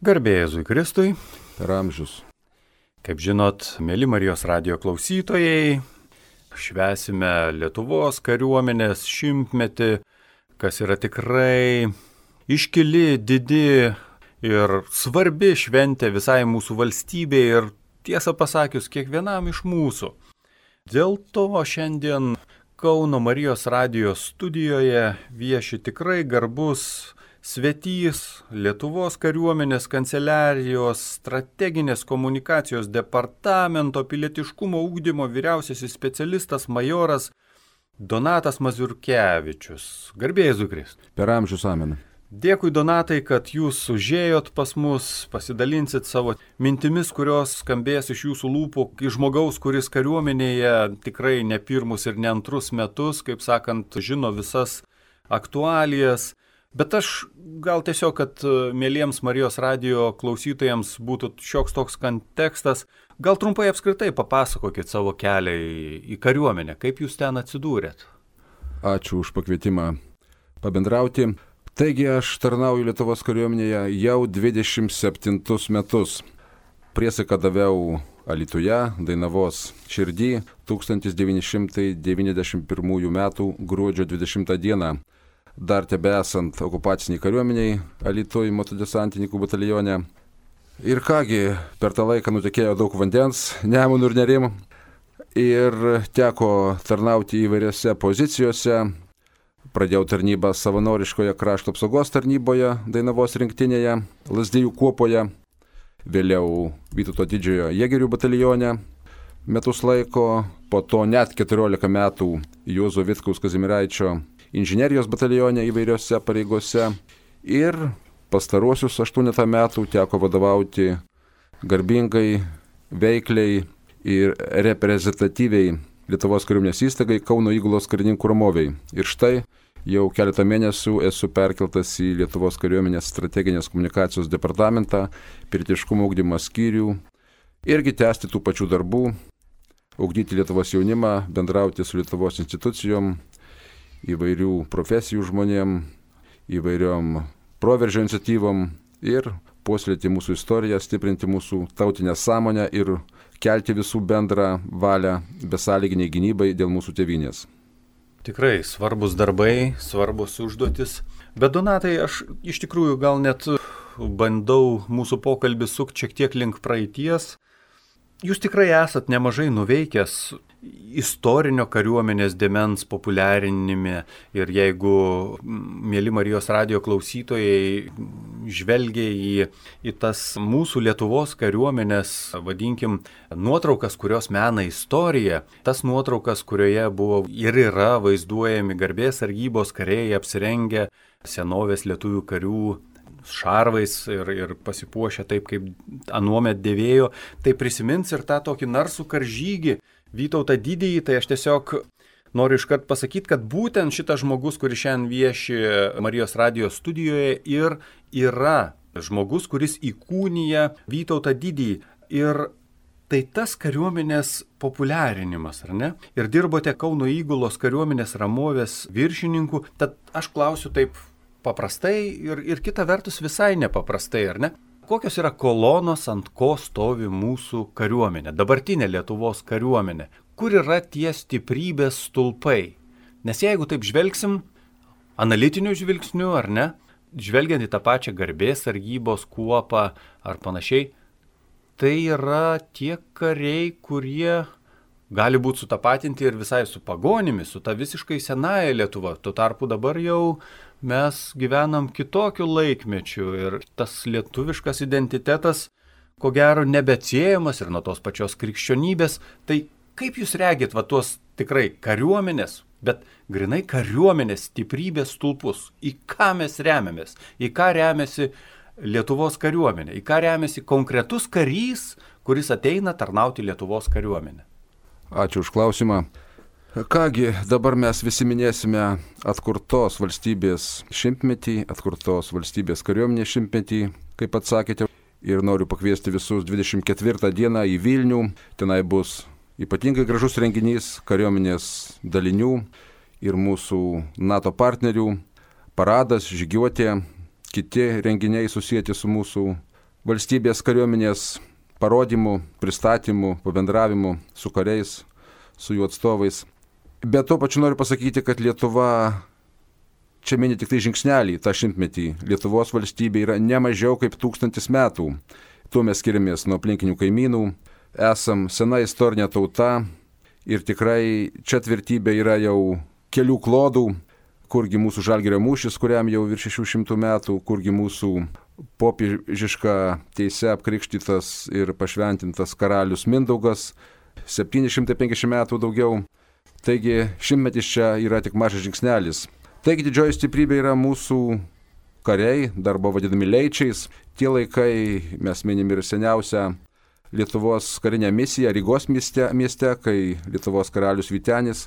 Garbė Jėzui Kristui. Per amžius. Kaip žinot, mėly Marijos radijo klausytojai, švęsime Lietuvos kariuomenės 100-metį, kas yra tikrai iškili, didi ir svarbi šventė visai mūsų valstybei ir tiesą pasakius kiekvienam iš mūsų. Dėl to šiandien Kauno Marijos radijo studijoje vieši tikrai garbus svetys Lietuvos kariuomenės kanceliarijos strateginės komunikacijos departamento pilietiškumo ugdymo vyriausiasis specialistas majoras Donatas Mazurkevičius. Garbė Jėzui Kristui. Per amžius amen. Dėkui, Donatai, kad jūs užėjot pas mus, pasidalinsit savo mintimis, kurios skambės iš jūsų lūpų, iš žmogaus, kuris kariuomenėje tikrai ne pirmus ir ne antrus metus, kaip sakant, žino visas aktualijas. Bet aš gal tiesiog, kad mėlyjams Marijos radijo klausytojams būtų šioks toks kontekstas, gal trumpai apskritai papasakokit savo kelią į kariuomenę, kaip jūs ten atsidūrėt. Ačiū už pakvietimą pabendrauti. Taigi aš tarnauju Lietuvos kariuomenėje jau 27 metus. Priesaiką daviau Alytuje, Dainavos širdį 1991 m. gruodžio 20 d. Dar tebesant okupaciniai kariuomeniai Alytuje motodesantininkų batalione. Ir kągi, per tą laiką nutekėjo daug vandens, Nemunu ir Nerim, ir teko tarnauti įvairiose pozicijose. Pradėjau tarnybą savanoriškoje krašto apsaugos tarnyboje, Dainavos rinktinėje, Lazdijų kuopoje, vėliau Vytauto didžiojo jėgerių batalione metus laiko, po to net 14 metų Juozo Vitkaus Kazimieraičio inžinerijos batalione įvairiose pareigose ir pastaruosius 8 metų teko vadovauti garbingai, veikliai ir reprezentatyviai Lietuvos kariuomenės įstaigai Kauno Įgulos karininkų ramoviai. Ir štai jau keletą mėnesių esu perkeltas į Lietuvos kariuomenės strateginės komunikacijos departamentą, pilietiškumo ugdymo skyrių, irgi tęsti tų pačių darbų, ugdyti Lietuvos jaunimą, bendrauti su Lietuvos institucijom, įvairių profesijų žmonėm, įvairiom proveržio iniciatyvom ir puoselėti mūsų istoriją, stiprinti mūsų tautinę sąmonę ir kelti visų bendrą valią besąlyginiai gynybai dėl mūsų tėvynės. Tikrai svarbus darbai, svarbus užduotis. Bet Donatai, aš iš tikrųjų gal net bandau mūsų pokalbį sukti šiek tiek link praeities. Jūs tikrai esat nemažai nuveikęs istorinio kariuomenės dėmens populiarinime ir jeigu mėly Marijos radijo klausytojai žvelgia į tas mūsų Lietuvos kariuomenės, vadinkim, nuotraukas, kurios mena istoriją, tas nuotraukas, kurioje buvo ir yra vaizduojami garbės sargybos kariai apsirengę senovės lietuvių karių šarvais ir pasipuošę taip, kaip anuomet dėvėjo, tai prisimins ir tą tokį narsų karžygį Vytautą didįjį. Tai aš tiesiog noriu iškart pasakyti, kad būtent šitas žmogus, kuris šiandien vieši Marijos radijo studijoje, ir yra žmogus, kuris įkūnija Vytautą didįjį. Ir tai tas kariuomenės populiarinimas, ar ne? Ir dirbote Kauno Įgulos kariuomenės ramovės viršininku, tad aš klausiu taip paprastai ir kita vertus visai nepaprastai, ar ne? Kokios yra kolonos, ant ko stovi mūsų kariuomenė, dabartinė Lietuvos kariuomenė? Kur yra tie stiprybės stulpai? Nes jeigu taip žvelgsim analitiniu žvilgsniu, ar ne, žvelgiant į tą pačią garbės sargybos kuopą ar panašiai, tai yra tie kariai, kurie gali būti sutapatinti ir visai su pagonimis, su ta visiškai senaja Lietuva. Tuo tarpu dabar jau mes gyvenam kitokiu laikmečiu ir tas lietuviškas identitetas, ko gero, nebeatsiejamas ir nuo tos pačios krikščionybės. Tai kaip jūs regit tuos tikrai kariuomenės, bet grinai kariuomenės stiprybės stulpus? Į ką mes remiamės? Į ką remiasi Lietuvos kariuomenė? Į ką remiasi konkretus karys, kuris ateina tarnauti Lietuvos kariuomenę? Ačiū už klausimą. Kągi, dabar mes visi minėsime atkurtos valstybės 100-metį, atkurtos valstybės kariuomenės 100-metį, kaip atsakėte. Ir noriu pakviesti visus 24 dieną į Vilnių. Tenai bus ypatingai gražus renginys kariuomenės dalinių ir mūsų NATO partnerių paradas, žygiuotė, kiti renginiai susijęti su mūsų valstybės kariuomenės parodymų, pristatymų, pabendravimų su kariais, su jų atstovais. Bet tuo pačiu noriu pasakyti, kad Lietuva čia mini tik tai žingsnelį tą šimtmetį. Lietuvos valstybė yra ne mažiau kaip 1000 metų. Tuo mes skiriamės nuo aplinkinių kaimynų. Esam sena istorinė tauta ir tikrai čia tvirtybė yra jau kelių klodų, kurgi mūsų Žalgirio mūšis, kuriam jau virš 600 metų, kurgi mūsų popiežiška teise apkrikštytas ir pašventintas karalius Mindaugas, 750 metų daugiau. Taigi šimtmetis čia yra tik mažas žingsnelis. Taigi didžioji stiprybė yra mūsų kariai, dar buvo vadinami leičiais. Tie laikai mes minim ir seniausią Lietuvos karinę misiją Rygos mieste, kai Lietuvos karalius Vytenis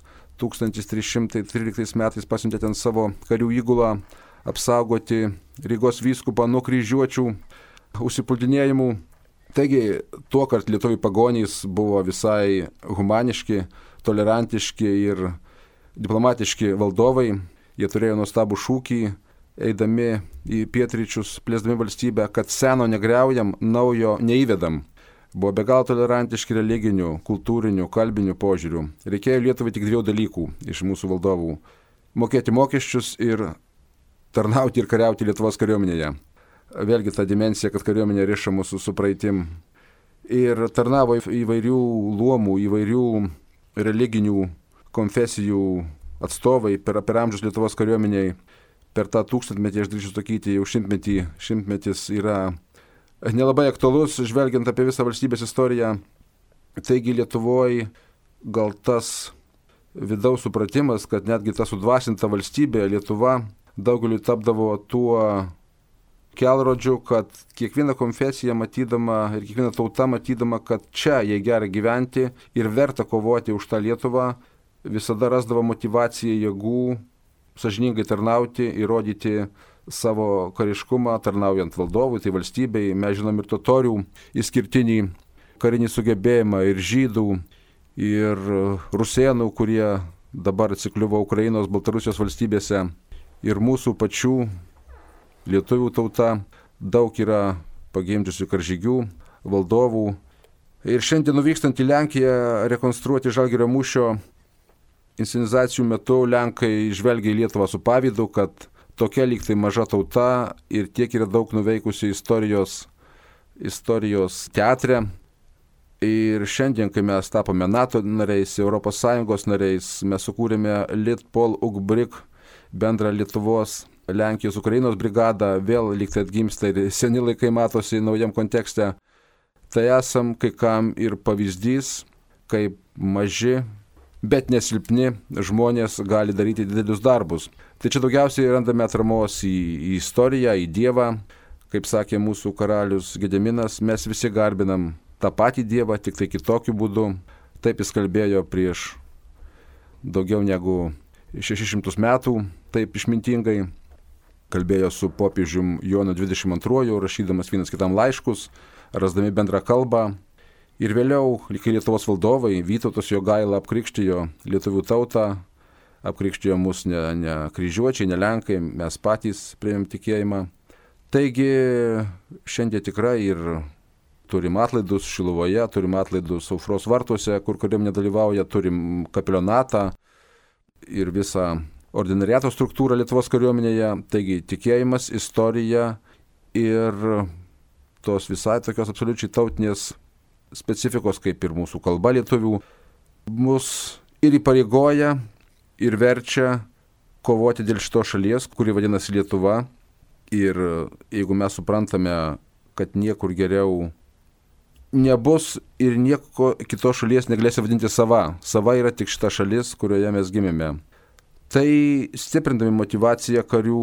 1313 metais pasiuntė ten savo karių įgulą apsaugoti Rygos vyskupą nuo kryžiuočių užsipuldinėjimų. Taigi tuo, kad lietuvių pagonys buvo visai humaniški, tolerantiški ir diplomatiški valdovai, jie turėjo nuostabų šūkį, eidami į pietryčius, plėsdami valstybę, kad seno negriaujam, naujo neįvedam. Buvo be galo tolerantiški religinių, kultūrinių, kalbinių požiūrių. Reikėjo Lietuvai tik 2 dalykų iš mūsų valdovų – mokėti mokesčius ir tarnauti ir kariauti Lietuvos kariuomenėje. Vėlgi ta dimensija, kad kariuomenė riša mūsų su praeitim. Ir tarnavo įvairių luomų, įvairių religinių konfesijų atstovai per amžius Lietuvos kariuomeniai. Per tą 1000-metį, aš drįsiu sakyti, jau šimtmetis yra nelabai aktualus, žvelgiant apie visą valstybės istoriją. Taigi Lietuvoje gal tas vidaus supratimas, kad netgi ta sudvasinta valstybė Lietuva daugeliu tapdavo tuo kelrodžiu, kad kiekviena konfesija matydama ir kiekviena tauta matydama, kad čia jai gera gyventi ir verta kovoti už tą Lietuvą, visada rasdavo motivaciją, jėgų sąžiningai tarnauti, įrodyti savo kariškumą, tarnaujant valdovui, tai valstybei. Mes žinom ir totorių išskirtinį karinį sugebėjimą, ir žydų, ir rusėnų, kurie dabar atsikliuvo Ukrainos, Baltarusijos valstybėse, ir mūsų pačių lietuvių tauta daug yra pagimdžiusių karžygių, valdovų. Ir šiandien nuvykstant į Lenkiją rekonstruoti Žalgirio mūšio inscenizacijų metu, Lenkai žvelgia į Lietuvą su pavydu, kad tokia lyg tai maža tauta ir tiek yra daug nuveikusi istorijos teatre. Ir šiandien, kai mes tapome NATO nariais, ES nariais, mes sukūrėme Litpol Ugbrik, bendrą Lietuvos, Lenkijos, Ukrainos brigadą, vėl lyg tai atgimsta ir seni laikai matosi naujam kontekste. Tai esam kai kam ir pavyzdys, kaip maži, bet nesilpni žmonės gali daryti didelius darbus. Tai čia daugiausiai randame atramos į istoriją, į Dievą. Kaip sakė mūsų karalius Gediminas, mes visi garbinam tą patį Dievą, tik tai kitokiu būdu. Taip jis kalbėjo prieš daugiau negu 600 metų, taip išmintingai. Kalbėjo su popiežium Jonu 22, rašydamas vienas kitam laiškus, rasdami bendrą kalbą. Ir vėliau, kai Lietuvos valdovai, Vytautas Jogaila apkrikštijo lietuvių tautą, apkrikštijo mus ne kryžiuočiai, ne lenkai, mes patys priėmėm tikėjimą. Taigi šiandien tikrai ir turim atlaidus Šiluvoje, turim atlaidus Aušros vartuose, kur kariuomenė dalyvauja, turim kapelionatą ir visą ordinariato struktūrą Lietuvos kariuomenėje. Taigi tikėjimas, istorija ir tos visai tokios absoliučiai tautinės specifikos, kaip ir mūsų kalba lietuvių, mus ir įpareigoja, ir verčia kovoti dėl šitos šalies, kuri vadinasi Lietuva. Ir jeigu mes suprantame, kad niekur geriau nebus ir nieko kitos šalies negalėsi vadinti sava. Sava yra tik šita šalis, kurioje mes gimėme. Tai stiprindami motivaciją karių,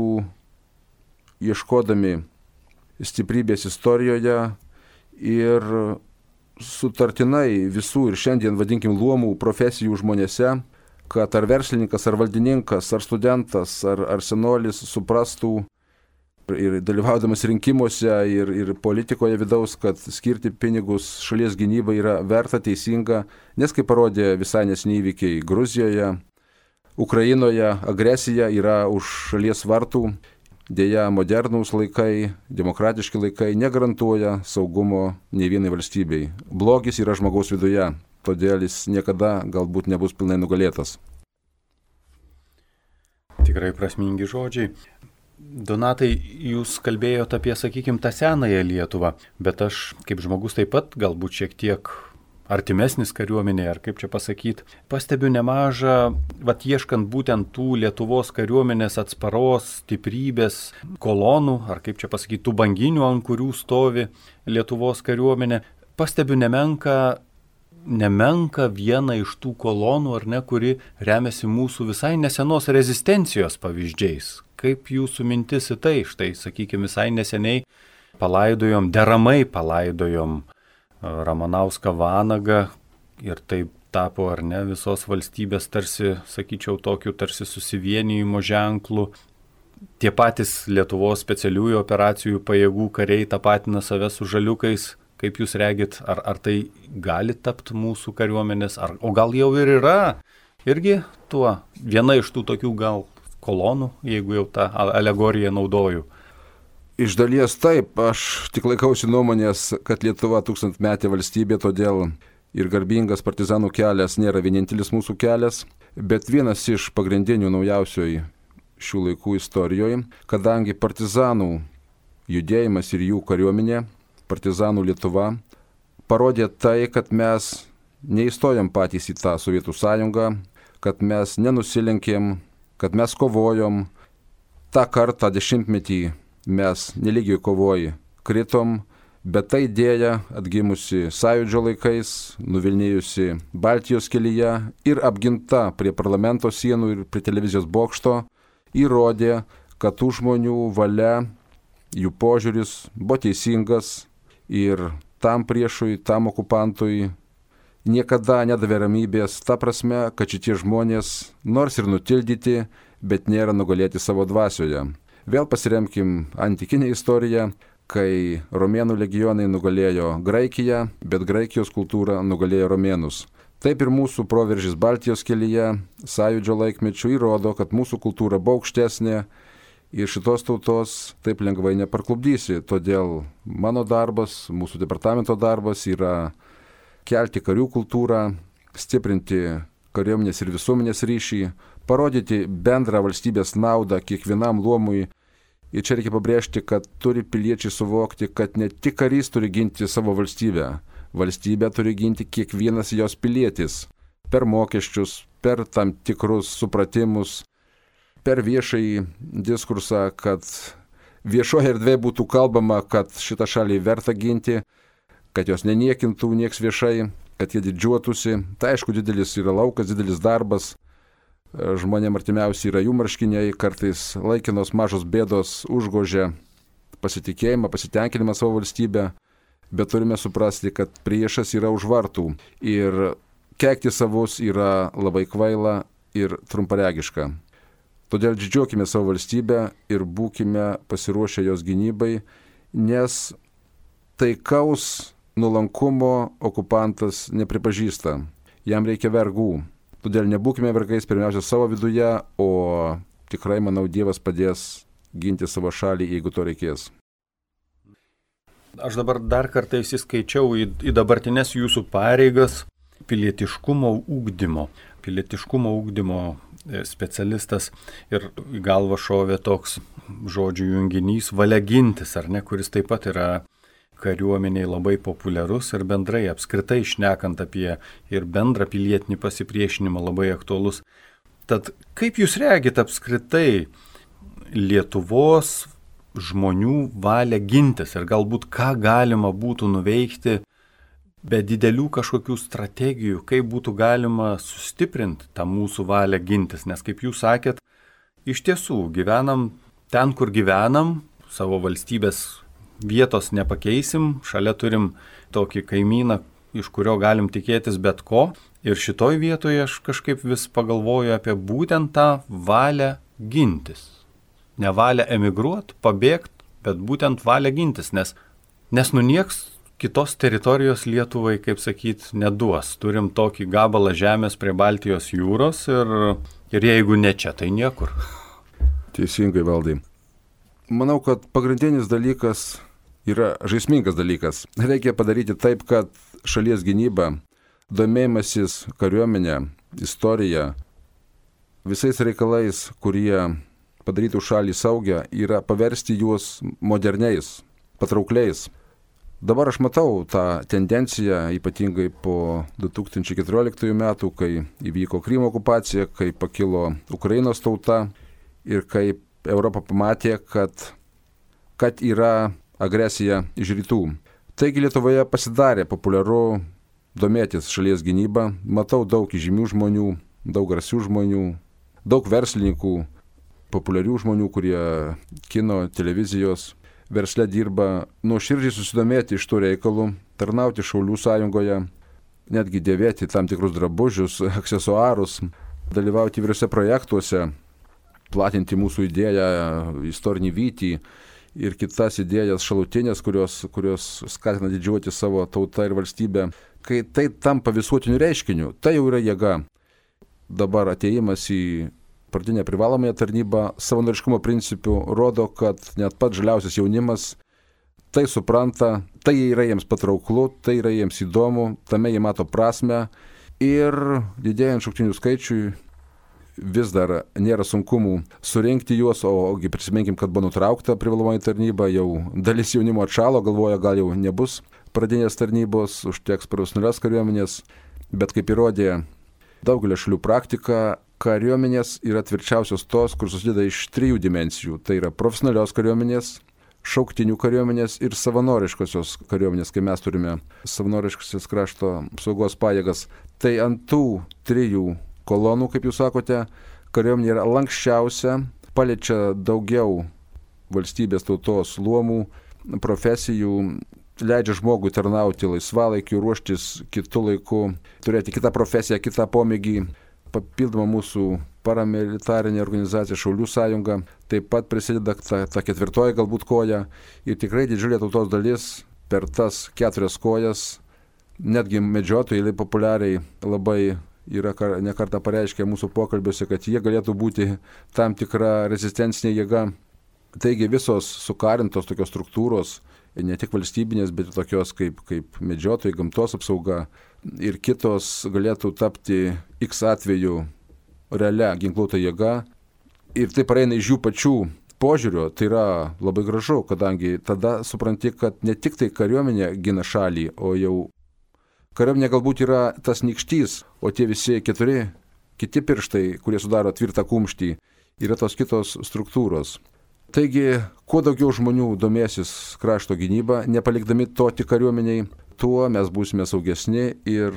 ieškodami stiprybės istorijoje ir sutartinai visų ir šiandien vadinkim luomų profesijų žmonėse, kad ar verslininkas, ar valdininkas, ar studentas, ar senolis suprastų ir dalyvaudamas rinkimuose ir politikoje vidaus, kad skirti pinigus šalies gynybai yra verta, teisinga, nes kaip parodė visai neseniai įvykiai Gruzijoje, Ukrainoje, agresija yra už šalies vartų dėja modernūs laikai, demokratiški laikai negarantuoja saugumo nei vienai valstybei. Blogis yra žmogaus viduje, todėl jis niekada galbūt nebus pilnai nugalėtas. Tikrai prasmingi žodžiai. Donatai, jūs kalbėjote apie, sakykime, tą senąją Lietuvą, bet aš kaip žmogus taip pat galbūt šiek tiek artimesnis kariuomenė, ar kaip čia pasakyti, pastebiu nemažą, ieškant būtent tų Lietuvos kariuomenės atsparos, stiprybės kolonų, ar kaip čia pasakyti, tų banginių, ant kurių stovi Lietuvos kariuomenė, pastebiu nemenka vieną iš tų kolonų, ar ne, kuri remiasi mūsų visai nesenos rezistencijos pavyzdžiais. Kaip jūsų mintis į tai? Štai, sakykime, visai neseniai deramai palaidojom Ramanauską Vanagą ir taip tapo, ar ne, visos valstybės tarsi, sakyčiau, tokiu tarsi susivienijimo ženklu. Tie patys Lietuvos specialiųjų operacijų pajėgų kariai tapatina save su žaliukais. Kaip jūs regit, ar tai gali tapti mūsų kariuomenės, o gal jau ir yra irgi tuo viena iš tų tokių gal kolonų, jeigu jau tą alegoriją naudoju? Iš dalies taip, aš tik laikausi nuomonės, kad Lietuva 1000-metė valstybė, todėl ir garbingas partizanų kelias nėra vienintelis mūsų kelias, bet vienas iš pagrindinių naujausioj šių laikų istorijoje, kadangi partizanų judėjimas ir jų kariuomenė, partizanų Lietuva, parodė tai, kad mes neįstojom patys į tą Sovietų sąjungą, kad mes nenusilenkėm, kad mes kovojom. Ta kartą 10-metį mes nelygiai kovoj kritom, bet ta idėja atgimusi Sąjūdžio laikais, nuvilnėjusi Baltijos kelyje ir apginta prie parlamento sienų ir prie televizijos bokšto, įrodė, kad tų žmonių valia, jų požiūris buvo teisingas ir tam priešui, tam okupantui niekada nedavė ramybės, ta prasme, kad šitie žmonės nors ir nutildyti, bet nėra nugalėti savo dvasioje. Vėl pasiremkim antikinę istoriją, kai romėnų legionai nugalėjo Graikiją, bet Graikijos kultūra nugalėjo romėnus. Taip ir mūsų proveržis Baltijos kelyje, Sąjūdžio laikmečių įrodo, kad mūsų kultūra buvo aukštesnė ir šitos tautos taip lengvai neparklupdysi. Todėl mano darbas, mūsų departamento darbas yra kelti karių kultūrą, stiprinti kariuomenės ir visuomenės ryšį, parodyti bendrą valstybės naudą kiekvienam luomui. Ir čia reikia pabrėžti, kad turi piliečiai suvokti, kad ne tik karys turi ginti savo valstybę. Valstybę turi ginti kiekvienas jos pilietis. Per mokesčius, per tam tikrus supratimus, per viešąjį diskursą, kad viešoje erdvėje būtų kalbama, kad šitą šalį verta ginti, kad jos neniekintų nieks viešai, kad jie didžiuotųsi. Tai aišku, didelis yra laukas, didelis darbas. Žmonėm artimiausiai yra jų marškiniai, kartais laikinos mažos bėdos užgožia pasitikėjimą, pasitenkinimą savo valstybę, bet turime suprasti, kad priešas yra už vartų ir keikti savus yra labai kvaila ir trumparegiška. Todėl didžiuokime savo valstybę ir būkime pasiruošę jos gynybai, nes taikaus nuolankumo okupantas nepripažįsta. Jam reikia vergų. Todėl nebūkime vergais pirmiausia savo viduje, o tikrai, manau, Dievas padės ginti savo šalį, jeigu to reikės. Aš dabar dar kartą įsiskaičiau į dabartinės jūsų pareigas pilietiškumo ugdymo specialistas ir į galvą šovė toks žodžių junginys valia gintis, ar ne, kuris taip pat yra kariuomeniai labai populiarus ir bendrai apskritai šnekant apie ir bendrą pilietinį pasipriešinimą labai aktualus. Tad kaip jūs regit apskritai Lietuvos žmonių valią gintis ir galbūt ką galima būtų nuveikti be didelių kažkokių strategijų, kaip būtų galima sustiprinti tą mūsų valią gintis, nes kaip jūs sakėt, iš tiesų gyvenam ten, kur gyvenam, savo valstybės vietos nepakeisim, šalia turim tokį kaimyną, iš kurio galim tikėtis bet ko, ir šitoj vietoje aš kažkaip vis pagalvoju apie būtent tą valią gintis. Ne valią emigruoti, pabėgti, bet būtent valią gintis, nes nieks kitos teritorijos Lietuvai, kaip sakyt, neduos. Turim tokį gabalą žemės prie Baltijos jūros ir jeigu ne čia, tai niekur. Teisingai, Valdai. Manau, kad pagrindinis dalykas yra žaismingas dalykas. Reikia padaryti taip, kad šalies gynyba, domėjimasis kariuomenė, istorija, visais reikalais, kurie padarytų šalį saugią, yra paversti juos moderniais, patraukliais. Dabar aš matau tą tendenciją, ypatingai po 2014 metų, kai įvyko Krymo okupacija, kai pakilo Ukrainos tauta ir kai Europa pamatė, kad yra agresija iš rytų. Taigi Lietuvoje pasidarė populiaru domėtis šalies gynybą. Matau daug įžymių žmonių, daug garsių žmonių, daug verslininkų, populiarių žmonių, kurie kino, televizijos versle dirba, nuoširdžiai susidomėti iš tų reikalų, tarnauti Šaulių sąjungoje, netgi dėvėti tam tikrus drabužius, aksesuarus, dalyvauti įvairiuose projektuose, platinti mūsų idėją, istorinį vytį ir kitas idėjas šalutinės, kurios skatina didžiuoti savo tautą ir valstybę. Kai tai tampa visuotiniu reiškiniu, tai jau yra jėga. Dabar atėjimas į pradinę privalomąją tarnybą savanoriškumo principų rodo, kad net pats žaliausias jaunimas tai supranta, tai yra jiems patrauklu, tai yra jiems įdomu, tame jie mato prasmę ir didėjant šauktinių skaičiui vis dar nėra sunkumų surinkti juos, ogi prisiminkim, kad buvo nutraukta privalomoji tarnyba, jau dalis jaunimo atšalo, galvoja, gal jau nebus pradinės tarnybos, užteks profesionalios kariuomenės, bet kaip įrodė daugelio šalių praktika, kariuomenės yra tvirčiausios tos, kur susideda iš 3 dimensijų. Tai yra profesionalios kariuomenės, šauktinių kariuomenės ir savanoriškosios kariuomenės, kai mes turime savanoriškosios krašto apsaugos pajėgas. Tai ant tų 3 kolonų, kaip jūs sakote, kariuomenė yra lankščiausia, paliečia daugiau valstybės tautos luomų, profesijų, leidžia žmogui tarnauti laisvalaikiu, ruoštis kitų laikų, turėti kitą profesiją, kitą pomėgį. Papildoma mūsų paramilitarinė organizacija Šaulių sąjunga taip pat prisideda ta 4 galbūt koja ir tikrai didžiulė tautos dalis per tas 4 kojas, netgi medžiotojai populiariai labai yra nekartą pareiškę mūsų pokalbiuose, kad jie galėtų būti tam tikra rezistencinė jėga. Taigi visos sukarintos tokios struktūros, ne tik valstybinės, bet ir tokios kaip medžiotojai, gamtos apsauga ir kitos galėtų tapti X atveju realia ginkluota jėga. Ir tai pareina iš jų pačių požiūrio, tai yra labai gražu, kadangi tada supranti, kad ne tik tai kariuomenė gina šalį, o jau kariuomenė galbūt yra tas nykštys, o tie visi 4 kiti pirštai, kurie sudaro tvirtą kumštį, yra tos kitos struktūros. Taigi, kuo daugiau žmonių domėsis krašto gynybą, nepalikdami to tik kariuomeniai, tuo mes būsime saugesni ir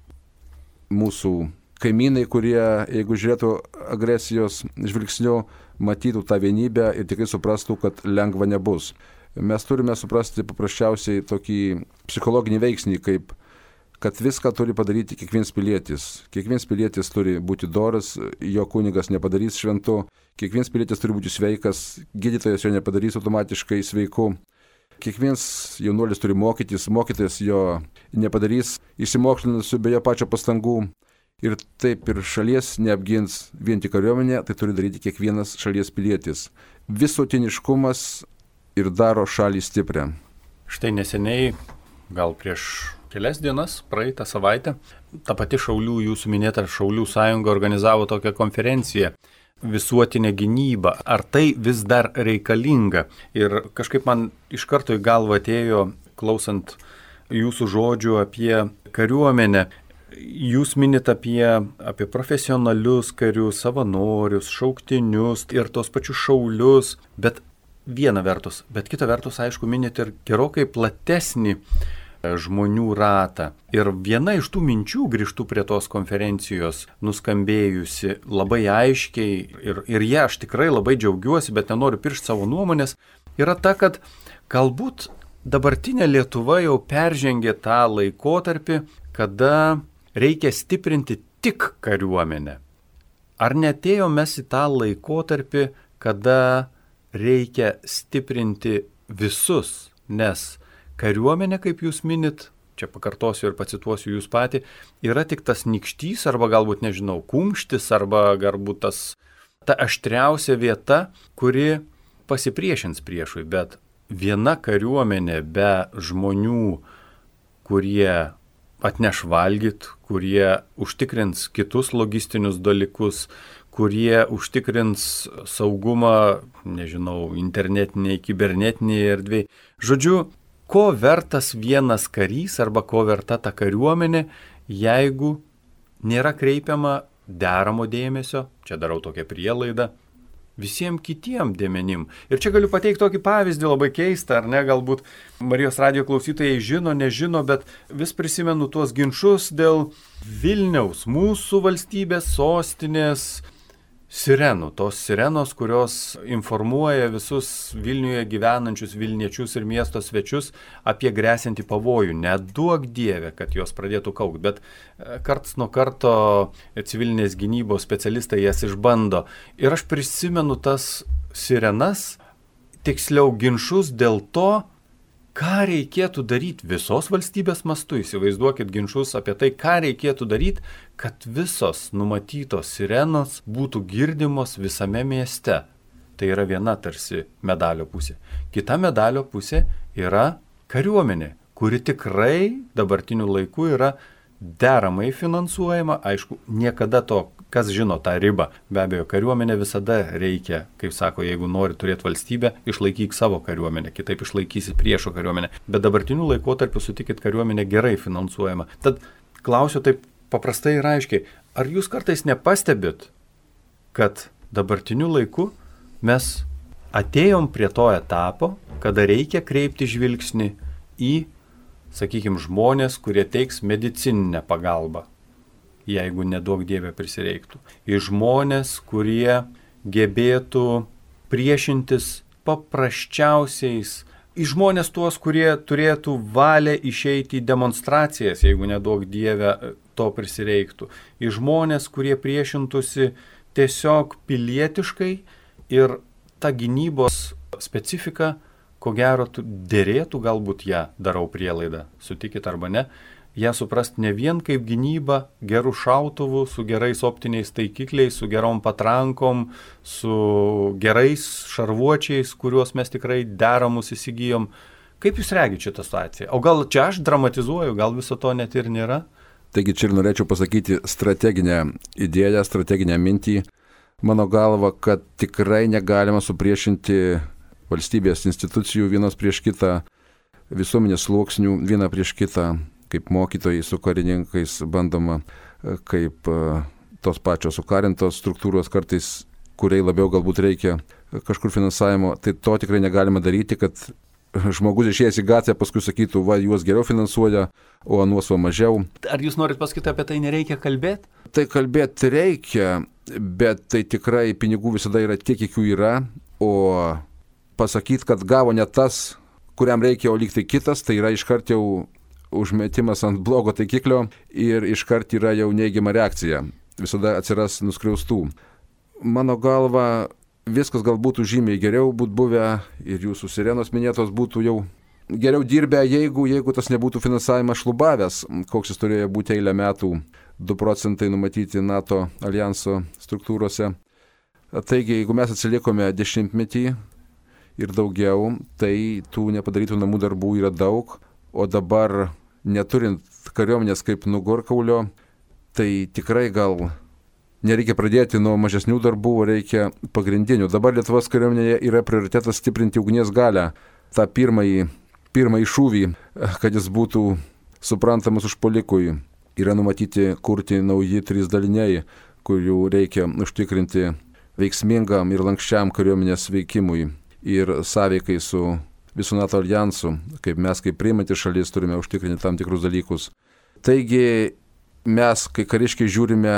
mūsų kaimynai, kurie, jeigu žiūrėtų agresijos žvilgsniu, matytų tą vienybę ir tikrai suprastų, kad lengva nebus. Mes turime suprasti paprasčiausiai tokį psichologinį veiksnį, kad viską turi padaryti kiekvienas pilietis. Kiekvienas pilietis turi būti doras, jo kunigas nepadarys šventu, kiekvienas pilietis turi būti sveikas, gydytojas jo nepadarys automatiškai sveiku. Kiekvienas jaunuolis turi mokytis, mokytojas jo nepadarys išsimokslinusiu be jo pačio pastangų. Ir taip ir šalies neapgins vien tik kariuomenė, tai turi daryti kiekvienas šalies pilietis. Visuotiniškumas ir daro šalį stiprią. Štai neseniai, gal prieš kelias dienas, praeitą savaitę, ta pati Šaulių, jūsų minėta Šaulių sąjunga organizavo tokią konferenciją Visuotinė gynyba. Ar tai vis dar reikalinga? Ir kažkaip man iš karto į galvą atėjo, klausant jūsų žodžių apie kariuomenę. Jūs minit apie profesionalius karius, savanorius, šauktinius ir tos pačius šaulius, bet viena vertus, bet kita vertus, aišku, minit ir gerokai platesnį žmonių ratą. Ir viena iš tų minčių, grįžtų prie tos konferencijos, nuskambėjusi labai aiškiai ir ją aš tikrai labai džiaugiuosi, bet nenoriu piršti savo nuomonės, yra ta, kad galbūt dabartinė Lietuva jau peržengė tą laikotarpį, kada reikia stiprinti tik kariuomenę. Ar netėjo mes į tą laikotarpį, kada reikia stiprinti visus, nes kariuomenė, kaip jūs minit, čia pakartosiu ir pacituosiu jūs patį, yra tik tas nykštys arba galbūt, nežinau, kumštis arba galbūt ta aštriausia vieta, kuri pasipriešins priešui, bet viena kariuomenė be žmonių, kurie atneš valgyt, kurie užtikrins kitus logistinius dalykus, kurie užtikrins saugumą, nežinau, internetiniai, kibernetiniai erdvėj. Žodžiu, ko vertas vienas karys arba ko verta ta kariuomenė, jeigu nėra kreipiama deramo dėmesio, čia darau tokią prielaidą, visiems kitiem dėmenim. Ir čia galiu pateikti tokį pavyzdį, labai keistą, ar ne, galbūt Marijos radijo klausytojai žino, nežino, bet vis prisimenu tuos ginčus dėl Vilniaus, mūsų valstybės sostinės sirenų. Tos sirenos, kurios informuoja visus Vilniuje gyvenančius Vilniečius ir miesto svečius apie gresiantį pavojų. Neduok Dieve, kad jos pradėtų kaukti, bet karts nuo karto civilinės gynybos specialistai jas išbando. Ir aš prisimenu tas sirenas, tiksliau ginčus dėl to, ką reikėtų daryti visos valstybės mastu. Įsivaizduokit ginčus apie tai, ką reikėtų daryti, kad visos numatytos sirenos būtų girdimos visame mieste. Tai yra viena tarsi medalio pusė. Kita medalio pusė yra kariuomenė, kuri tikrai dabartiniu laiku yra deramai finansuojama. Aišku, niekada to, kas žino tą ribą. Be abejo, kariuomenė visada reikia, kaip sako, jeigu nori turėti valstybę, išlaikyk savo kariuomenę, kitaip išlaikysi priešo kariuomenę. Bet dabartiniu laikotarpiu sutikit, kariuomenė gerai finansuojama. Tad klausiu taip paprastai ir aiškiai, ar jūs kartais nepastebit, kad dabartiniu laiku mes atėjom prie to etapo, kada reikia kreipti žvilgsnį į, sakykime, žmonės, kurie teiks medicininę pagalbą, jeigu neduok Dieve prisireiktų. Į žmonės, kurie gebėtų priešintis paprasčiausiais, į žmonės tuos, kurie turėtų valią išeiti į demonstracijas, jeigu neduok Dieve to prisireiktų. Į žmonės, kurie priešintųsi tiesiog pilietiškai ir ta gynybos specifika, ko gero, derėtų galbūt ją, darau prielaidą, sutikit arba ne, ją suprast ne vien kaip gynyba gerų šautuvų, su gerais optiniais taikikliais, su gerom patrankom, su gerais šarvuočiais, kuriuos mes tikrai deramus įsigijom. Kaip jūs regite šitą situaciją? O gal čia aš dramatizuoju, gal viso to net ir nėra? Taigi čia ir norėčiau pasakyti strateginę idėją, strateginę mintį. Mano galva, kad tikrai negalima supriešinti valstybės institucijų vienos prieš kitą, visuomenės sluoksnių vieną prieš kitą, kaip mokytojai su karininkais bandoma, kaip tos pačios sukarintos struktūros kartais, kuriai labiau galbūt reikia kažkur finansavimo. Tai to tikrai negalima daryti, kad žmogus išėjęs į gatvę paskui sakytų, va, juos geriau finansuoja, o anuos va mažiau. Ar jūs norit pasakyti, apie tai nereikia kalbėti? Tai kalbėti reikia, bet tai tikrai pinigų visada yra tiek, kiek jų yra, o pasakyti, kad gavo ne tas, kuriam reikia, o lyg tai kitas, tai yra iškart jau užmetimas ant blogo taikiklio ir iškart yra jau neigiama reakcija. Visada atsiras nuskriaustų. Mano galva, viskas gal būtų žymiai geriau būtų buvę ir jūsų sirenos minėtos būtų jau geriau dirbę, jeigu tas nebūtų finansavimas šlubavęs, koks jis turėjo būti eilę metų, 2 procentai numatyti NATO alijanso struktūrose. Taigi, jeigu mes atsilikome 10-metį ir daugiau, tai tų nepadarytų namų darbų yra daug, o dabar neturint kariuomenės kaip nugorkaulio, tai tikrai gal nereikia pradėti nuo mažesnių darbų, o reikia pagrindinių. Dabar Lietuvos kariuomenėje yra prioritetas stiprinti ugnies galią, tą pirmąjį šūvį, kad jis būtų suprantamas užpuolikui. Yra numatyti kurti nauji 3 daliniai, kurių reikia užtikrinti veiksmingam ir lankščiam kariuomenės veikimui ir sąveikai su visų NATO alijansu, kaip mes kaip priimanti šalis turime užtikrinti tam tikrus dalykus. Taigi mes, kai kariškiai žiūrime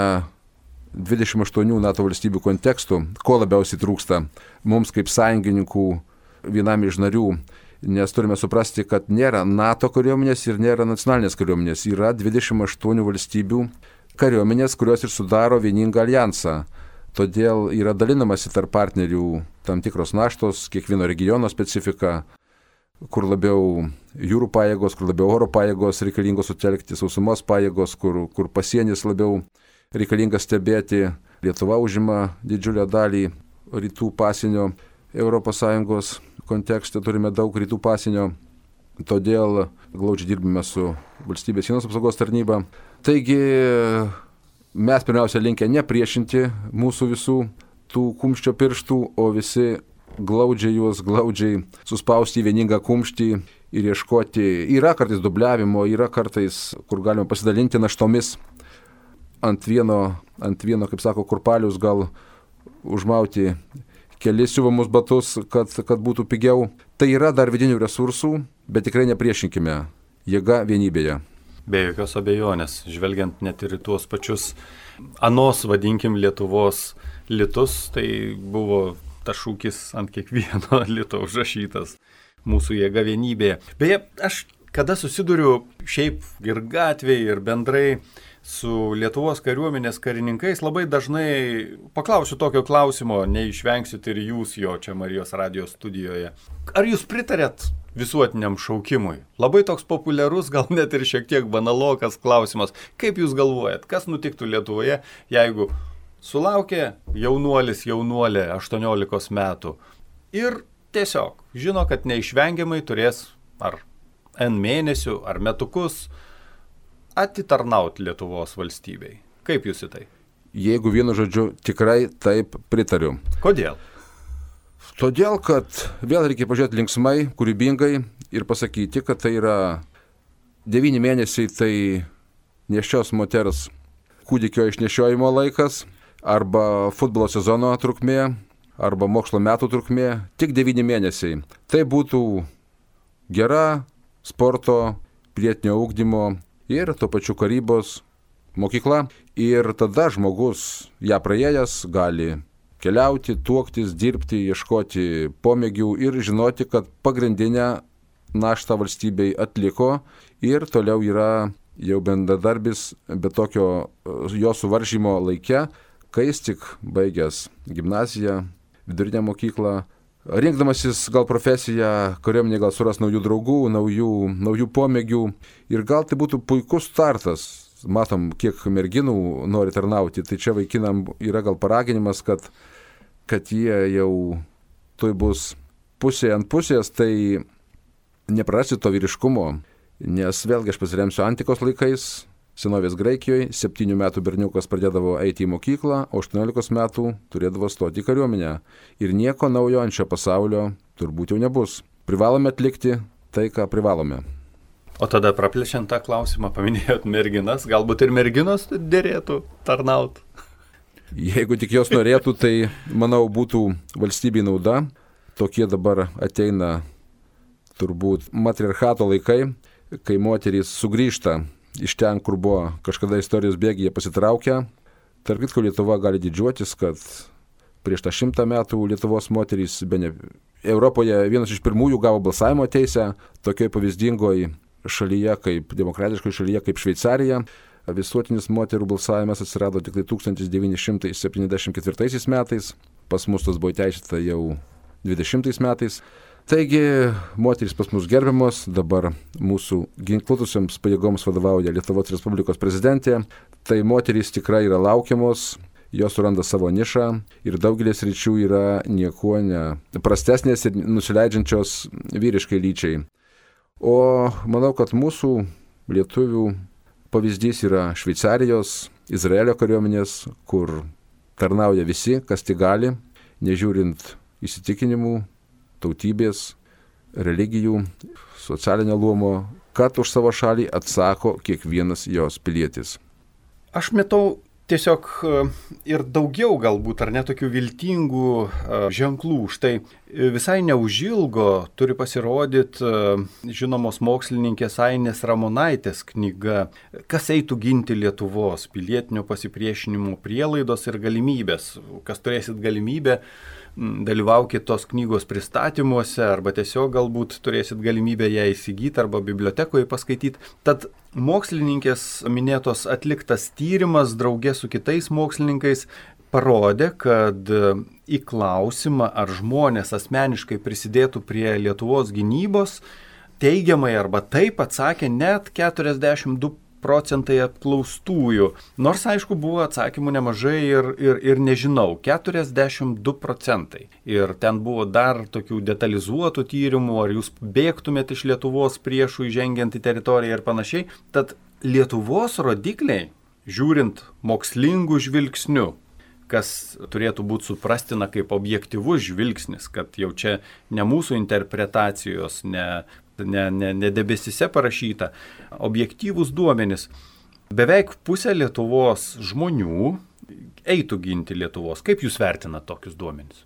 28 NATO valstybių kontekstų, ko labiausiai trūksta mums kaip sąjungininkų vienam iš narių, nes turime suprasti, kad nėra NATO kariuomenės ir nėra nacionalinės kariuomenės. Yra 28 valstybių kariuomenės, kurios ir sudaro vieningą alijansą. Todėl yra dalinamasi tarp partnerių tam tikros naštos, kiekvieno regiono specifika, kur labiau jūrų pajėgos, kur labiau oro pajėgos reikalingos sutelkti, sausumos pajėgos, kur pasienis labiau reikalingas stebėti. Lietuva užima didžiulę dalį rytų pasienio ES kontekste, turime daug rytų pasienio, todėl glaudžiai dirbame su valstybės sienos apsaugos tarnyba. Taigi mes pirmiausia linkę nepriešinti mūsų visų tų kumščio pirštų, o visi glaudžiai suspausti į vieningą kumštį ir ieškoti. Yra kartais dubliavimo, yra kartais, kur galima pasidalinti naštomis ant vieno, kaip sako, kurpalius gal užmauti kelis siuvamus batus, kad būtų pigiau. Tai yra dar vidinių resursų, bet tikrai nepriešinkime. Jėga vienybėje. Be jokios abejonės, žvelgiant net ir į tuos pačius anos, vadinkim, Lietuvos litus, tai buvo tas šūkis ant kiekvieno lito užrašytas. Mūsų jėga vienybėje. Beje, aš kada susiduriu šiaip ir gatvėje, ir bendrai su Lietuvos kariuomenės karininkais, labai dažnai paklausiu tokio klausimo, neišvengsit ir jūs jo čia Marijos radijos studijoje. Ar jūs pritarėt visuotiniam šaukimui? Labai toks populiarus, gal net ir šiek tiek banalokas klausimas. Kaip jūs galvojat, kas nutiktų Lietuvoje, jeigu sulaukė jaunuolė 18 metų ir tiesiog žino, kad neišvengiamai turės ar N mėnesių, ar metukus atitarnauti Lietuvos valstybei. Kaip jūs į tai? Jeigu vienu žodžiu, tikrai taip pritariu. Kodėl? Todėl, kad vėl reikia pažiūrėti linksmai, kūrybingai ir pasakyti, kad tai yra 9 mėnesiai, tai nėščios moters kūdikio išnešiojimo laikas, arba futbolo sezono trukmė, arba mokslo metų trukmė, tik 9 mėnesiai. Tai būtų gera sporto, pilietinio ugdymo ir tuo pačiu karybos mokykla. Ir tada žmogus ją praėjęs gali keliauti, tuoktis, dirbti, ieškoti pomėgių ir žinoti, kad pagrindinę naštą valstybei atliko ir toliau yra jau bendradarbis, bet tokio jo suvaržymo laike, kai jis tik baigęs gimnaziją, vidurinę mokyklą, rinkdamasis gal profesiją, kariuomenė gal suras naujų draugų, naujų pomėgių ir gal tai būtų puikus startas. Matom, kiek merginų nori tarnauti, tai čia vaikinam yra gal paraginimas, kad jie jau tuoj bus pusė ant pusės, tai neprarasti to vyriškumo, nes vėlgi aš pasiremsiu antikos laikais, senovės Graikijoje 7 metų berniukas pradėdavo eiti į mokyklą, o 18 metų turėdavo stoti į kariuomenę. Ir nieko naujo ant šio pasaulio turbūt jau nebus. Privalome atlikti tai, ką privalome. O tada praplečiant tą klausimą, paminėjot merginas, galbūt ir merginos dėrėtų tarnauti? Jeigu tik jos norėtų, tai manau būtų valstybei nauda. Tokie dabar ateina turbūt matriarchato laikai, kai moterys sugrįžta iš ten, kur buvo kažkada istorijos bėgyje pasitraukę. Tarp kitko, Lietuva gali didžiuotis, kad prieš tą 100 metų Lietuvos moterys Europoje vienas iš pirmųjų gavo balsavimo teisę, tokioj pavyzdingoj šalyje, kaip demokratiškoje šalyje, kaip Šveicarija. Visuotinis moterų balsavimas atsirado tik 1974 metais, pas mus tas buvo įteisėta jau 20 metais. Taigi, moterys pas mus gerbiamos, dabar mūsų ginkluotusioms pajėgoms vadovauja Lietuvos Respublikos prezidentė, tai moterys tikrai yra laukiamos, jos suranda savo nišą ir daugelis ryčių yra niekuo ne prastesnės ir nusileidžiančios vyriškai lyčiai. O manau, kad mūsų lietuvių pavyzdys yra Šveicarijos, Izraelio kariuomenės, kur tarnauja visi, kas tik gali, nežiūrint įsitikinimų, tautybės, religijų, socialinio luomo, kad už savo šalį atsako kiekvienas jos pilietis. Aš matau tiesiog ir daugiau galbūt, ar netokių viltingų ženklų. Štai visai neužilgo turi pasirodyti žinomos mokslininkės Ainės Ramonaitės knyga "Kas eitų ginti Lietuvos: pilietinio pasipriešinimo prielaidos ir galimybės". Kas turėsit galimybę, dalyvaukit tos knygos pristatymuose arba tiesiog galbūt turėsit galimybę ją įsigyti arba bibliotekoje paskaityti. Tad mokslininkės minėtos atliktas tyrimas draugė su kitais mokslininkais parodė, kad į klausimą, ar žmonės asmeniškai prisidėtų prie Lietuvos gynybos, teigiamai arba taip atsakė net 42 procentai apklaustųjų. Nors, aišku, buvo atsakymų nemažai ir nežinau, 42 procentai. Ir ten buvo dar tokių detalizuotų tyrimų, ar jūs bėgtumėt iš Lietuvos priešų įžengiant į teritoriją ir panašiai. Tad Lietuvos rodikliai, žiūrint mokslingų žvilgsnių, kas turėtų būti suprastina kaip objektyvus žvilgsnis, kad jau čia ne mūsų interpretacijos, ne debesise parašyta, objektyvūs duomenys. Beveik pusė Lietuvos žmonių eitų ginti Lietuvos. Kaip jūs vertinate tokius duomenys?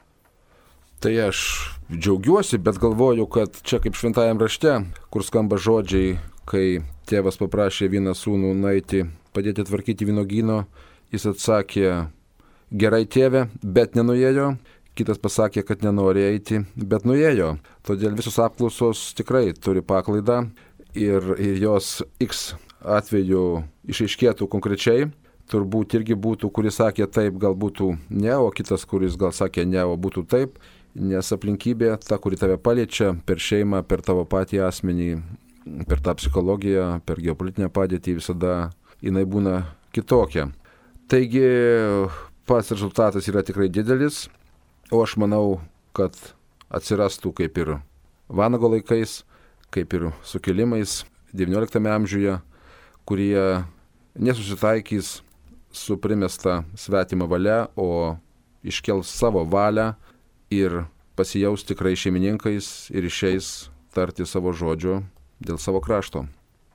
Tai aš džiaugiuosi, bet galvoju, kad čia kaip šventajam rašte, kur skamba žodžiai, kai tėvas paprašė vieną sūnų nueiti padėti tvarkyti vynuogyno, jis atsakė, gerai tėve, bet nenuėjo. Kitas pasakė, kad nenori eiti, bet nuėjo. Todėl visos apklausos tikrai turi paklaidą ir jos X atveju išaiškėtų konkrečiai. Turbūt irgi būtų, kuris sakė taip, gal būtų ne, o kitas, kuris gal sakė ne, o būtų taip. Nes aplinkybė, ta, kuri tave paliečia per šeimą, per tavo patį asmenį, per tą psichologiją, per geopolitinę padėtį, visada jinai būna kitokia. Taigi pats rezultatas yra tikrai didelis, o aš manau, kad atsirastų kaip ir Vanago laikais, kaip ir sukilimais XIX amžiuje, kurie nesusitaikys su primesta svetima valia, o iškels savo valią ir pasijaus tikrai šeimininkais ir išeis tarti savo žodžio dėl savo krašto.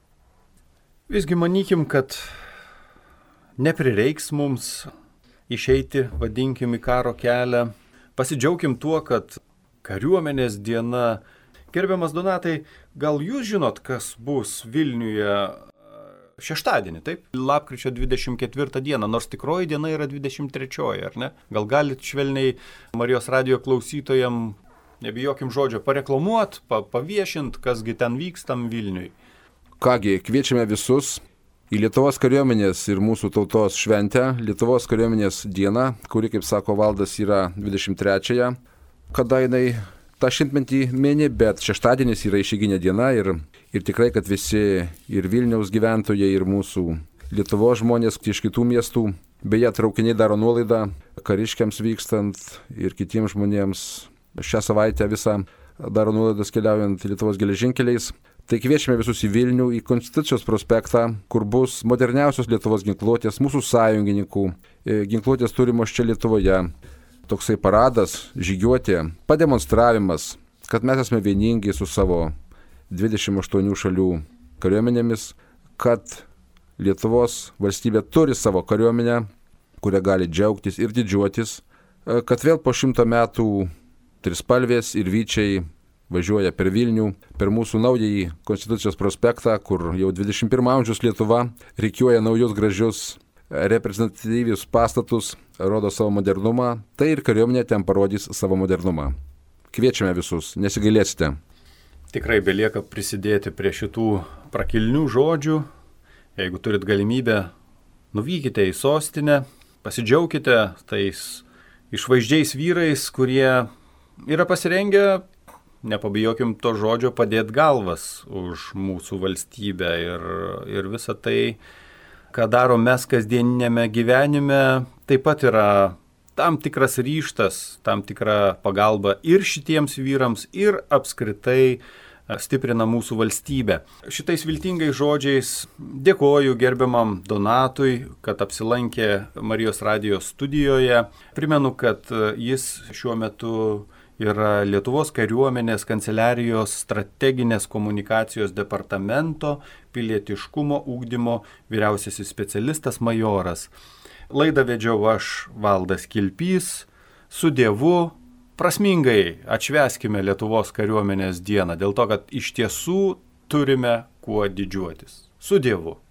Visgi manykim, kad neprireiks mums išeiti, vadinkim, į karo kelią. Pasidžiaugim tuo, kad kariuomenės diena. Gerbiamas Donatai, gal jūs žinot, kas bus Vilniuje šeštadienį, taip? Lapkričio 24 dieną, nors tikroji diena yra 23, ar ne? Gal galit švelniai Marijos radijo klausytojam, nebijokim žodžio, pareklamuot, paviešint, kasgi ten vykstam Vilniui. Kągi, kviečiame visus į Lietuvos kariuomenės ir mūsų tautos šventę, Lietuvos kariuomenės dieną, kuri, kaip sako Valdas, yra 23-ąją, kada jinai tą šimtmetį mini, bet šeštadienis yra išeiginė diena ir tikrai, kad visi ir Vilniaus gyventojai, ir mūsų Lietuvos žmonės iš kitų miestų, beje, traukiniai daro nuolaidą kariškiams vykstant ir kitiems žmonėms šią savaitę visą daro nuolaidas keliaujant Lietuvos geležinkeliais. Tai kviečiame visus į Vilnių, į Konstitucijos prospektą, kur bus moderniausios Lietuvos ginkluotės, mūsų sąjungininkų ginkluotės turimos čia Lietuvoje. Toksai paradas, žygiuotė, pademonstravimas, kad mes esame vieningi su savo 28 šalių kariuomenėmis, kad Lietuvos valstybė turi savo kariuomenę, kurią gali džiaugtis ir didžiuotis, kad vėl po 100 metų trispalvės ir vyčiai važiuoja per Vilnių, per mūsų naująjį Konstitucijos prospektą, kur jau 21 amžiaus Lietuva rikiuoja naujus gražius reprezentatyvius pastatus, rodo savo modernumą, tai ir kariuomenė ten parodys savo modernumą. Kviečiame visus, nesigailėsite. Tikrai belieka prisidėti prie šitų prakilnių žodžių. Jeigu turit galimybę, nuvykite į sostinę, pasidžiaukite tais išvaizdžiais vyrais, kurie yra pasirengę, nepabijokim to žodžio, padėti galvas už mūsų valstybę ir visą tai, ką darom mes kasdieninėme gyvenime, taip pat yra tam tikras ryžtas, tam tikra pagalba ir šitiems vyrams, ir apskritai stiprina mūsų valstybę. Šitais viltingais žodžiais dėkoju gerbiamam Donatui, kad apsilankė Marijos radijo studijoje. Primenu, kad jis šiuo metu yra Lietuvos kariuomenės kanceliarijos strateginės komunikacijos departamento pilietiškumo ugdymo vyriausiasis specialistas majoras. Laidą vedžiau aš, Valdas Kilpys, su Dievu. Prasmingai atšvęskime Lietuvos kariuomenės dieną, dėl to, kad iš tiesų turime kuo didžiuotis. Su Dievu.